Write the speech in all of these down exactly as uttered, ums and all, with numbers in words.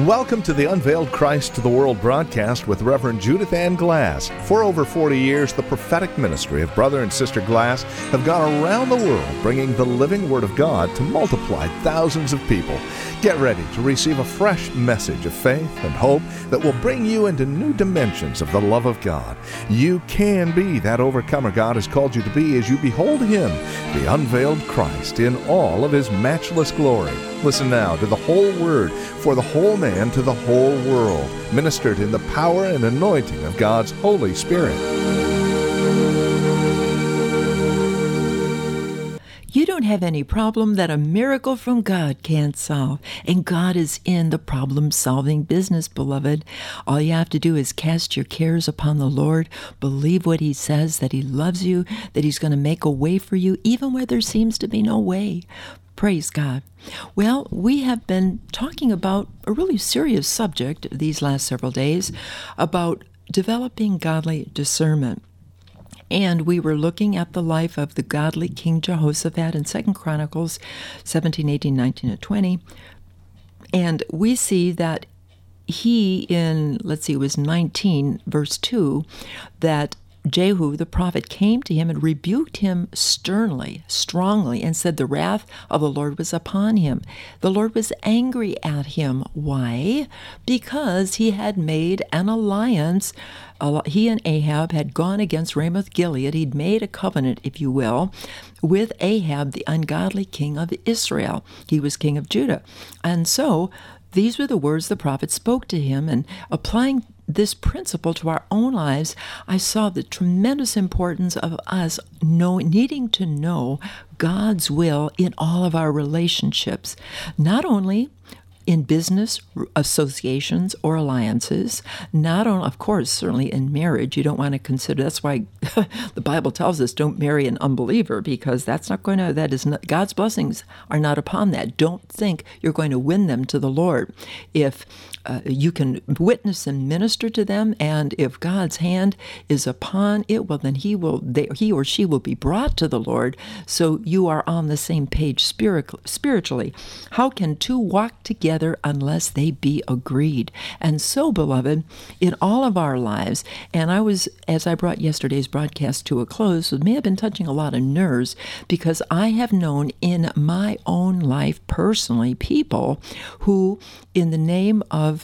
Welcome to the Unveiled Christ to the World broadcast with Reverend Judith Ann Glass. For over forty years, the prophetic ministry of Brother and Sister Glass have gone around the world bringing the living Word of God to multiply thousands of people. Get ready to receive a fresh message of faith and hope that will bring you into new dimensions of the love of God. You can be that overcomer God has called you to be as you behold Him, the unveiled Christ, in all of His matchless glory. Listen now to the whole Word for the whole man to the whole world, ministered in the power and anointing of God's Holy Spirit. You don't have any problem that a miracle from God can't solve. And God is in the problem-solving business, beloved. All you have to do is cast your cares upon the Lord, believe what He says, that He loves you, that He's going to make a way for you, even where there seems to be no way. Praise God. Well, we have been talking about a really serious subject these last several days about developing godly discernment. And we were looking at the life of the godly King Jehoshaphat in Second Chronicles seventeen, eighteen, nineteen, and twenty. And we see that he in, let's see, it was nineteen, verse two, that Jehu, the prophet, came to him and rebuked him sternly, strongly, and said the wrath of the Lord was upon him. The Lord was angry at him. Why? Because he had made an alliance. He and Ahab had gone against Ramoth-Gilead. He'd made a covenant, if you will, with Ahab, the ungodly king of Israel. He was king of Judah. And so these were the words the prophet spoke to him, and applying this principle to our own lives, I saw the tremendous importance of us know, needing to know God's will in all of our relationships, not only in business associations or alliances, not only, of course, certainly in marriage. You don't want to consider, that's why the Bible tells us don't marry an unbeliever, because that's not going to, that is not, God's blessings are not upon that. Don't think you're going to win them to the Lord. If uh, you can witness and minister to them, and if God's hand is upon it, well, then he will, they, he or she will be brought to the Lord, so you are on the same page spirit, spiritually. How can two walk together unless they be agreed? And so, beloved, in all of our lives, and I was, as I brought yesterday's broadcast to a close, it may have been touching a lot of nerves, because I have known in my own life personally people who, in the name of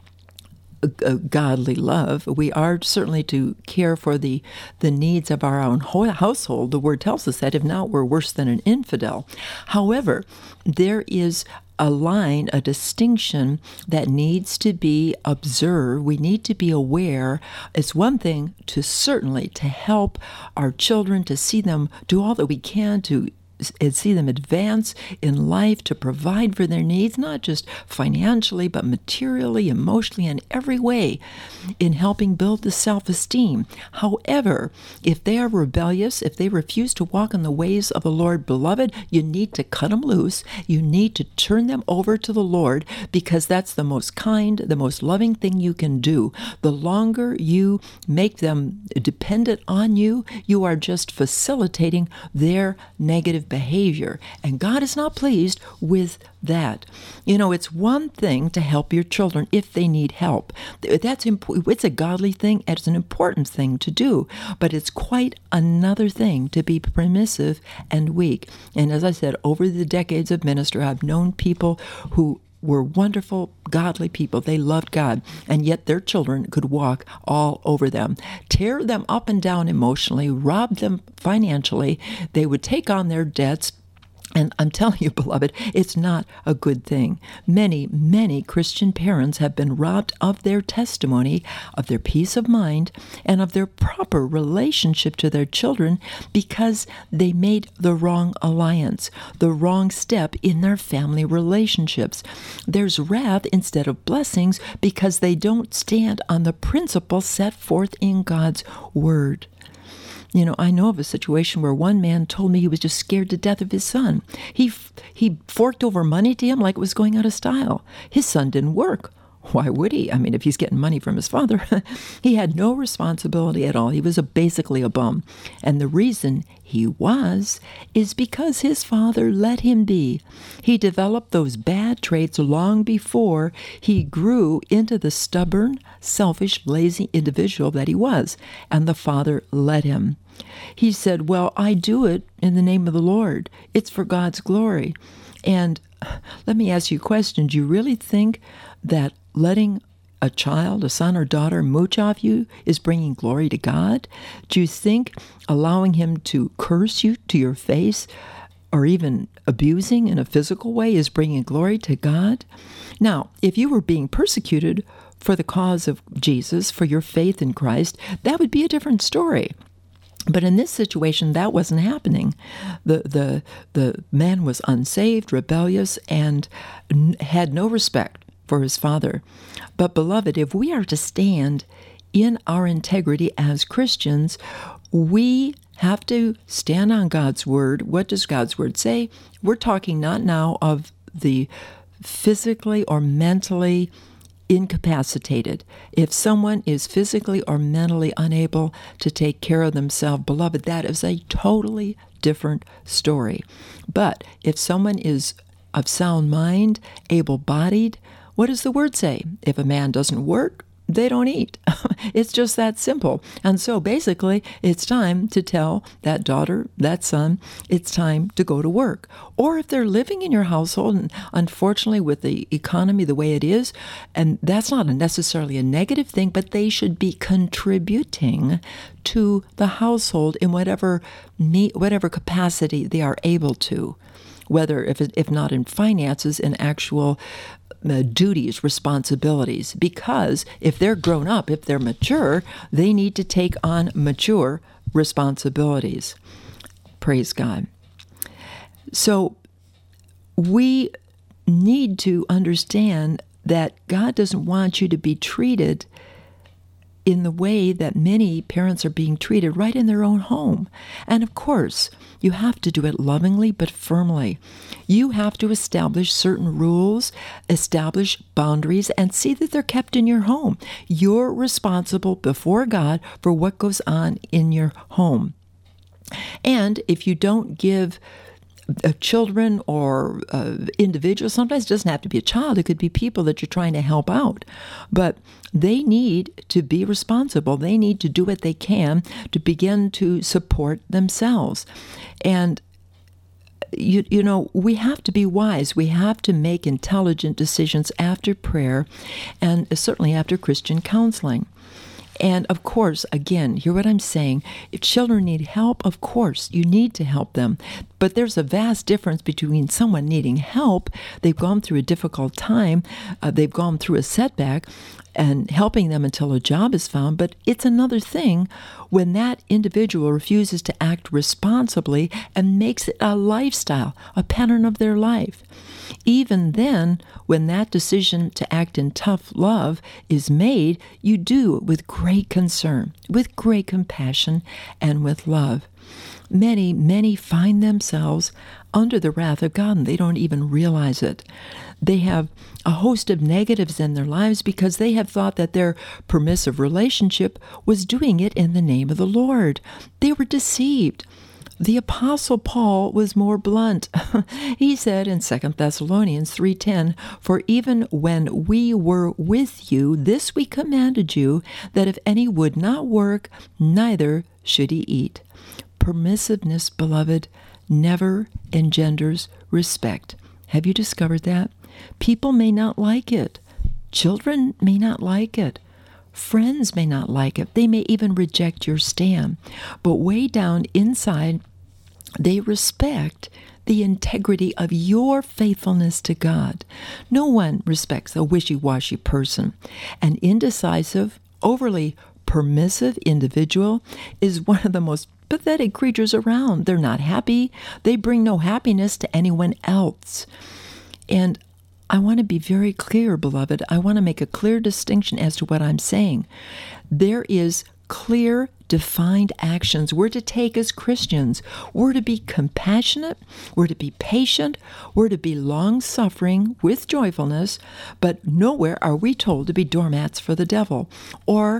godly love, we are certainly to care for the, the needs of our own household. The Word tells us that if not, we're worse than an infidel. However, there is a line, a distinction that needs to be observed. We need to be aware. It's one thing to certainly to help our children, to see them do all that we can to and see them advance in life, to provide for their needs, not just financially, but materially, emotionally, in every way, in helping build the self-esteem. However, if they are rebellious, if they refuse to walk in the ways of the Lord, beloved, you need to cut them loose. You need to turn them over to the Lord, because that's the most kind, the most loving thing you can do. The longer you make them dependent on you, you are just facilitating their negative behavior, and God is not pleased with that. You know, it's one thing to help your children if they need help. That's imp- it's a godly thing, it's an important thing to do, but it's quite another thing to be permissive and weak. And as I said, over the decades of ministry, I've known people who were wonderful, godly people. They loved God, and yet their children could walk all over them, tear them up and down emotionally, rob them financially. They would take on their debts. And I'm telling you, beloved, it's not a good thing. Many, many Christian parents have been robbed of their testimony, of their peace of mind, and of their proper relationship to their children because they made the wrong alliance, the wrong step in their family relationships. There's wrath instead of blessings because they don't stand on the principles set forth in God's Word. You know, I know of a situation where one man told me he was just scared to death of his son. He he forked over money to him like it was going out of style. His son didn't work. Why would he? I mean, if he's getting money from his father, he had no responsibility at all. He was a, basically a bum. And the reason he was is because his father let him be. He developed those bad traits long before he grew into the stubborn, selfish, lazy individual that he was. And the father let him. He said, well, I do it in the name of the Lord. It's for God's glory. And let me ask you a question. Do you really think that letting a child, a son or daughter, mooch off you is bringing glory to God? Do you think allowing him to curse you to your face or even abusing in a physical way is bringing glory to God? Now, if you were being persecuted for the cause of Jesus, for your faith in Christ, that would be a different story. But in this situation, that wasn't happening. The the the man was unsaved, rebellious, and n- had no respect for his father. But beloved, if we are to stand in our integrity as Christians, we have to stand on God's word. What does God's word say? We're talking not now of the physically or mentally incapacitated. If someone is physically or mentally unable to take care of themselves, beloved, that is a totally different story. But if someone is of sound mind, able-bodied, what does the word say? If a man doesn't work, they don't eat. It's just that simple. And so basically, it's time to tell that daughter, that son, it's time to go to work. Or if they're living in your household, and unfortunately with the economy the way it is, and that's not necessarily a negative thing, but they should be contributing to the household in whatever me, whatever capacity they are able to. Whether, if if not in finances, in actual uh, duties, responsibilities. Because if they're grown up, if they're mature, they need to take on mature responsibilities. Praise God. So we need to understand that God doesn't want you to be treated in the way that many parents are being treated right in their own home. And of course, you have to do it lovingly but firmly. You have to establish certain rules, establish boundaries, and see that they're kept in your home. You're responsible before God for what goes on in your home. And if you don't give Uh, children or uh, individuals, sometimes it doesn't have to be a child, it could be people that you're trying to help out, but they need to be responsible. They need to do what they can to begin to support themselves. And you, you know, we have to be wise. We have to make intelligent decisions after prayer and certainly after Christian counseling. And of course, again, hear what I'm saying. If children need help, of course, you need to help them. But there's a vast difference between someone needing help, they've gone through a difficult time, uh, they've gone through a setback, and helping them until a job is found. But it's another thing when that individual refuses to act responsibly and makes it a lifestyle, a pattern of their life. Even then, when that decision to act in tough love is made, you do it with great concern, with great compassion, and with love. Many, many find themselves under the wrath of God, and they don't even realize it. They have a host of negatives in their lives because they have thought that their permissive relationship was doing it in the name of the Lord. They were deceived. The Apostle Paul was more blunt. He said in Second Thessalonians three ten, "For even when we were with you, this we commanded you, that if any would not work, neither should he eat." Permissiveness, beloved, never engenders respect. Have you discovered that? People may not like it. Children may not like it. Friends may not like it. They may even reject your stand. But way down inside, they respect the integrity of your faithfulness to God. No one respects a wishy-washy person. An indecisive, overly permissive individual is one of the most pathetic creatures around. They're not happy. They bring no happiness to anyone else. And I want to be very clear, beloved. I want to make a clear distinction as to what I'm saying. There is clear, defined actions we're to take as Christians. We're to be compassionate, we're to be patient, we're to be long-suffering with joyfulness, but nowhere are we told to be doormats for the devil or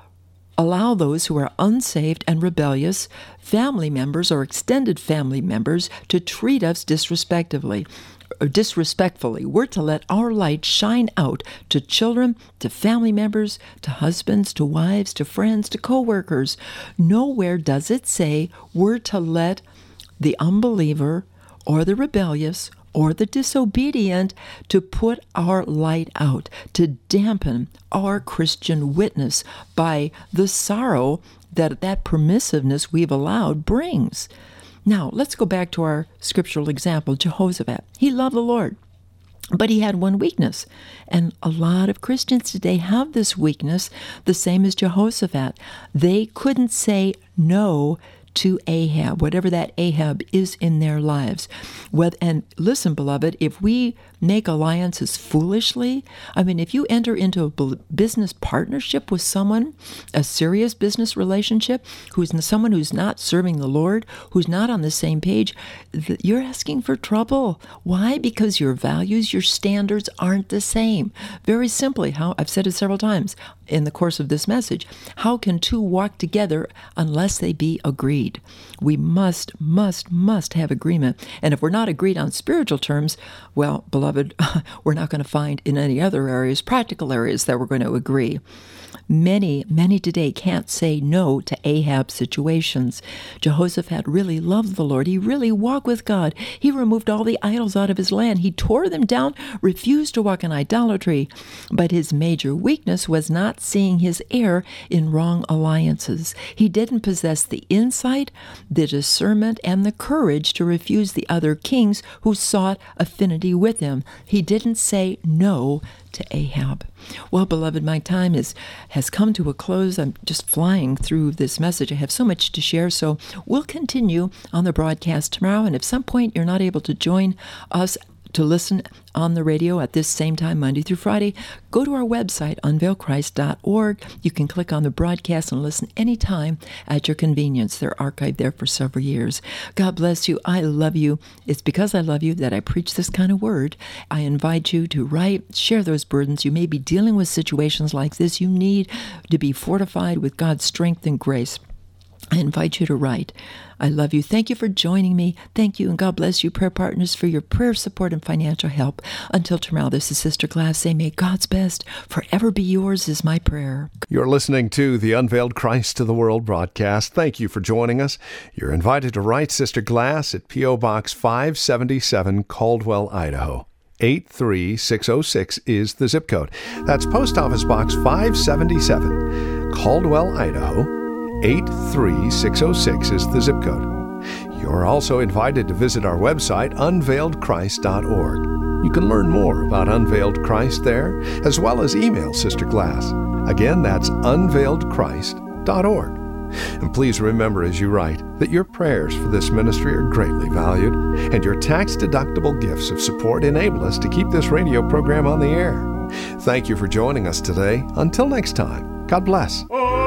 allow those who are unsaved and rebellious, family members or extended family members, to treat us disrespectfully. Or disrespectfully. We're to let our light shine out to children, to family members, to husbands, to wives, to friends, to co-workers. Nowhere does it say we're to let the unbeliever or the rebellious or the disobedient to put our light out, to dampen our Christian witness by the sorrow that that permissiveness we've allowed brings. Now, let's go back to our scriptural example, Jehoshaphat. He loved the Lord, but he had one weakness. And a lot of Christians today have this weakness, the same as Jehoshaphat. They couldn't say no to Ahab, whatever that Ahab is in their lives. And listen, beloved, if we make alliances foolishly, I mean, if you enter into a business partnership with someone, a serious business relationship, who's someone who's not serving the Lord, who's not on the same page, you're asking for trouble. Why? Because your values, your standards aren't the same. Very simply, how I've said it several times in the course of this message, how can two walk together unless they be agreed? We must, must, must have agreement. And if we're not agreed on spiritual terms, well, beloved, we're not going to find in any other areas, practical areas, that we're going to agree. Many, many today can't say no to Ahab situations. Jehoshaphat really loved the Lord. He really walked with God. He removed all the idols out of his land. He tore them down, refused to walk in idolatry. But his major weakness was not seeing his heir in wrong alliances. He didn't possess the insight, the discernment, and the courage to refuse the other kings who sought affinity with him. He didn't say no to Ahab. Well, beloved, my time is has come to a close. I'm just flying through this message. I have so much to share, so we'll continue on the broadcast tomorrow. And if some point you're not able to join us to listen on the radio at this same time, Monday through Friday, go to our website, unveil christ dot org. You can click on the broadcast and listen anytime at your convenience. They're archived there for several years. God bless you. I love you. It's because I love you that I preach this kind of word. I invite you to write, share those burdens. You may be dealing with situations like this. You need to be fortified with God's strength and grace. I invite you to write. I love you. Thank you for joining me. Thank you, and God bless you, prayer partners, for your prayer support and financial help. Until tomorrow, this is Sister Glass saying, may God's best forever be yours is my prayer. You're listening to the Unveiled Christ to the World broadcast. Thank you for joining us. You're invited to write Sister Glass at P O Box five seventy-seven, Caldwell, Idaho. eight three six oh six is the zip code. That's Post Office Box five seventy-seven, Caldwell, Idaho. eight three six oh six is the zip code. You're also invited to visit our website, unveiled christ dot org. You can learn more about Unveiled Christ there, as well as email Sister Glass. Again, that's unveiled christ dot org. And please remember as you write that your prayers for this ministry are greatly valued, and your tax-deductible gifts of support enable us to keep this radio program on the air. Thank you for joining us today. Until next time, God bless.